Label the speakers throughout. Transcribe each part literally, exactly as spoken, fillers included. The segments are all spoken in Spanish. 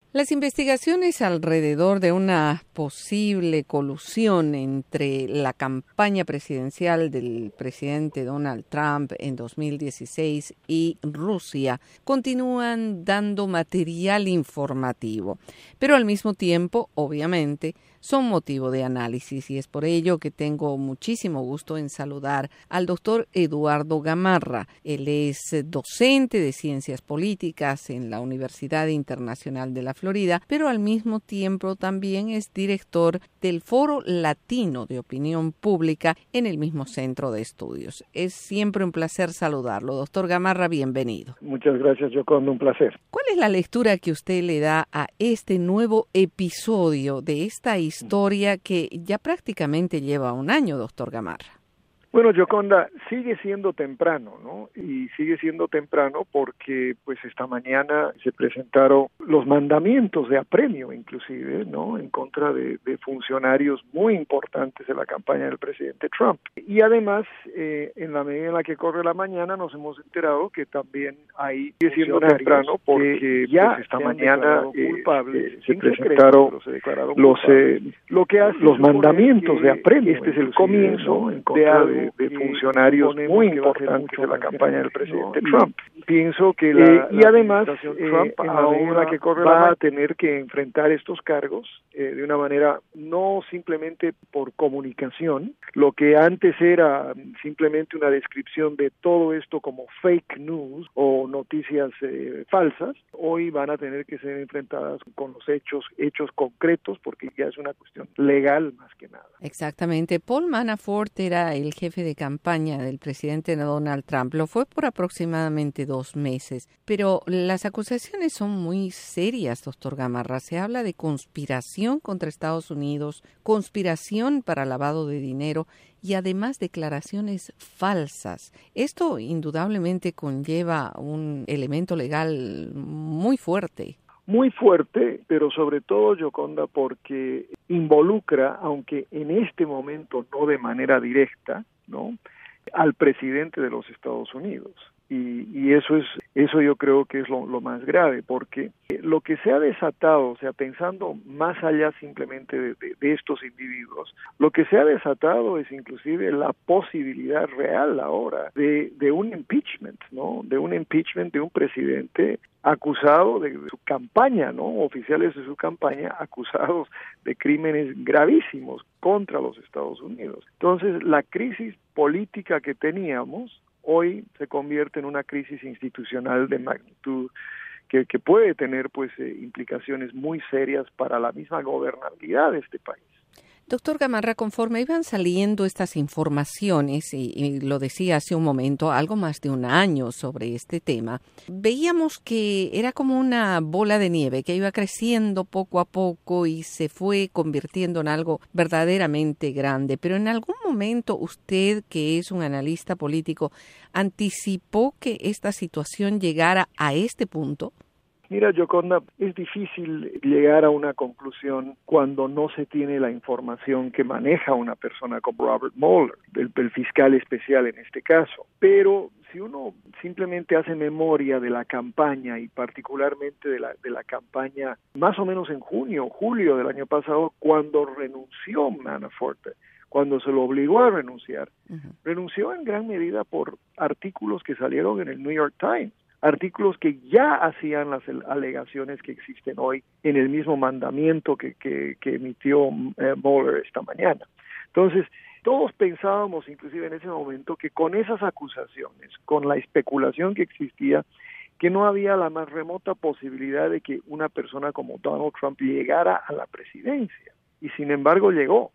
Speaker 1: Las investigaciones alrededor de una posible colusión entre la campaña presidencial del presidente Donald Trump en dos mil dieciséis y Rusia continúan dando material informativo, pero al mismo tiempo, obviamente, son motivo de análisis y es por ello que tengo muchísimo gusto en saludar al doctor Eduardo Gamarra. Él es docente de Ciencias Políticas en la Universidad Internacional de la Florida, pero al mismo tiempo también es director del Foro Latino de Opinión Pública en el mismo centro de estudios. Es siempre un placer saludarlo. Doctor Gamarra, bienvenido.
Speaker 2: Muchas gracias, Yoconda, un placer.
Speaker 1: ¿Cuál es la lectura que usted le da a este nuevo episodio de esta historia que ya prácticamente lleva un año, doctor Gamarra?
Speaker 2: Bueno, Yoconda, sigue siendo temprano, ¿no? Y sigue siendo temprano porque, pues, esta mañana se presentaron los mandamientos de apremio, inclusive, ¿no? En contra de, de funcionarios muy importantes de la campaña del presidente Trump. Y además, eh, en la medida en la que corre la mañana, nos hemos enterado que también hay sigue siendo temprano porque ya pues, esta mañana eh, culpables, eh, se presentaron los, los, eh, lo que hace los mandamientos de apremio. Este es el comienzo en contra de de funcionarios muy importantes de la campaña del presidente no, Trump. Pienso que la, eh, y la además Trump eh, ahora que corre va la a tener que enfrentar estos cargos eh, de una manera no simplemente por comunicación, lo que antes era simplemente una descripción de todo esto como fake news o noticias eh, falsas, hoy van a tener que ser enfrentadas con los hechos, hechos concretos, porque ya es una cuestión legal más que nada.
Speaker 1: Exactamente. Paul Manafort era el jefe de campaña del presidente Donald Trump. Lo fue por aproximadamente dos meses. Pero las acusaciones son muy serias, doctor Gamarra. Se habla de conspiración contra Estados Unidos, conspiración para lavado de dinero y además declaraciones falsas. Esto indudablemente conlleva un elemento legal muy fuerte.
Speaker 2: Muy fuerte, pero sobre todo, Yoconda, porque involucra, aunque en este momento no de manera directa, ¿no?, al presidente de los Estados Unidos. Y, y eso es eso yo creo que es lo, lo más grave, porque lo que se ha desatado, o sea, pensando más allá simplemente de, de, de estos individuos, lo que se ha desatado es inclusive la posibilidad real ahora de, de un impeachment, ¿no? De un impeachment de un presidente acusado de su campaña, ¿no? Oficiales de su campaña acusados de crímenes gravísimos contra los Estados Unidos. Entonces, la crisis política que teníamos hoy se convierte en una crisis institucional de magnitud que, que puede tener pues eh, implicaciones muy serias para la misma gobernabilidad de este país.
Speaker 1: Doctor Gamarra, conforme iban saliendo estas informaciones, y, y lo decía hace un momento, algo más de un año sobre este tema, veíamos que era como una bola de nieve que iba creciendo poco a poco y se fue convirtiendo en algo verdaderamente grande. Pero en algún momento usted, que es un analista político, ¿anticipó que esta situación llegara a este punto?
Speaker 2: Mira, Yoconda, es difícil llegar a una conclusión cuando no se tiene la información que maneja una persona como Robert Mueller, el, el fiscal especial en este caso. Pero si uno simplemente hace memoria de la campaña y particularmente de la, de la campaña más o menos en junio, julio del año pasado, cuando renunció Manafort, cuando se lo obligó a renunciar, uh-huh. renunció en gran medida por artículos que salieron en el New York Times. Artículos que ya hacían las alegaciones que existen hoy en el mismo mandamiento que, que, que emitió eh, Mueller esta mañana. Entonces, todos pensábamos, inclusive en ese momento, que con esas acusaciones, con la especulación que existía, que no había la más remota posibilidad de que una persona como Donald Trump llegara a la presidencia. Y sin embargo llegó.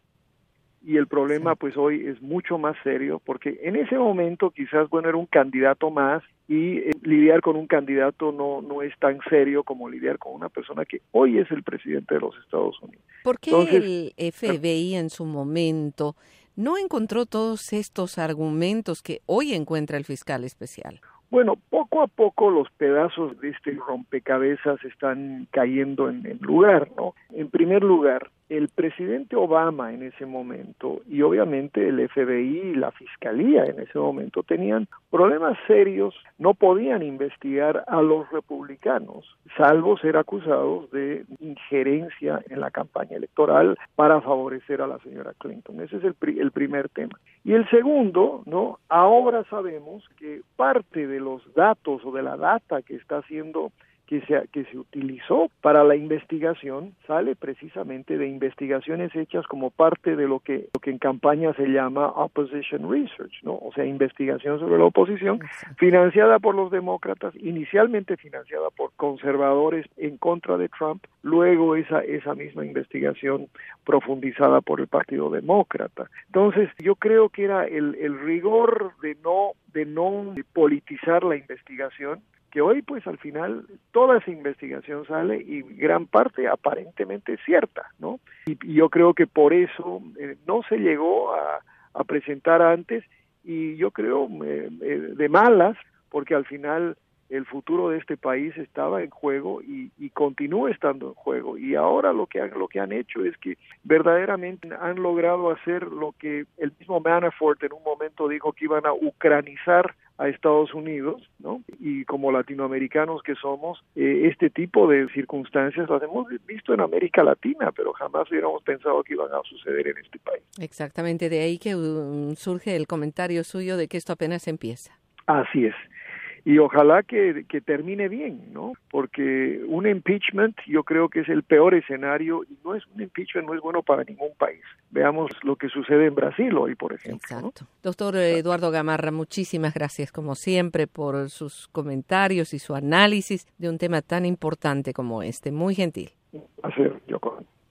Speaker 2: Y el problema sí. pues hoy es mucho más serio, porque en ese momento quizás, bueno, era un candidato más, y eh, lidiar con un candidato no, no es tan serio como lidiar con una persona que hoy es el presidente de los Estados Unidos.
Speaker 1: ¿Por qué Entonces, el F B I en su momento no encontró todos estos argumentos que hoy encuentra el fiscal especial?
Speaker 2: Bueno, poco a poco los pedazos de este rompecabezas están cayendo en, en lugar, ¿no? En primer lugar, el presidente Obama en ese momento y obviamente el F B I y la Fiscalía en ese momento tenían problemas serios, no podían investigar a los republicanos, salvo ser acusados de injerencia en la campaña electoral para favorecer a la señora Clinton. Ese es el, pri- el primer tema. Y el segundo, ¿no? Ahora sabemos que parte de los datos o de la data que está haciendo que se, que se utilizó para la investigación sale precisamente de investigaciones hechas como parte de lo que, lo que en campaña se llama opposition research, ¿no? O sea, investigación sobre la oposición, financiada por los demócratas, inicialmente financiada por conservadores en contra de Trump, luego esa, esa misma investigación profundizada por el Partido Demócrata. Entonces, yo creo que era el, el rigor de no, de no politizar la investigación, que hoy pues al final toda esa investigación sale y gran parte aparentemente es cierta, ¿no? Y, y yo creo que por eso eh, no se llegó a, a presentar antes y yo creo eh, eh, de malas, porque al final el futuro de este país estaba en juego y, y continúa estando en juego. Y ahora lo que han, lo que han hecho es que verdaderamente han logrado hacer lo que el mismo Manafort en un momento dijo que iban a ucranizar a Estados Unidos, ¿no? Y como latinoamericanos que somos, eh, este tipo de circunstancias las hemos visto en América Latina, pero jamás hubiéramos pensado que iban a suceder en este país.
Speaker 1: Exactamente, de ahí que um, surge el comentario suyo de que esto apenas empieza.
Speaker 2: Así es. Y ojalá que, que termine bien, ¿no? Porque un impeachment yo creo que es el peor escenario y no es un impeachment, no es bueno para ningún país. Veamos lo que sucede en Brasil hoy, por ejemplo.
Speaker 1: Exacto.
Speaker 2: ¿No?
Speaker 1: Doctor Eduardo Gamarra, muchísimas gracias como siempre por sus comentarios y su análisis de un tema tan importante como este. Muy gentil.
Speaker 2: Un placer, Yoko.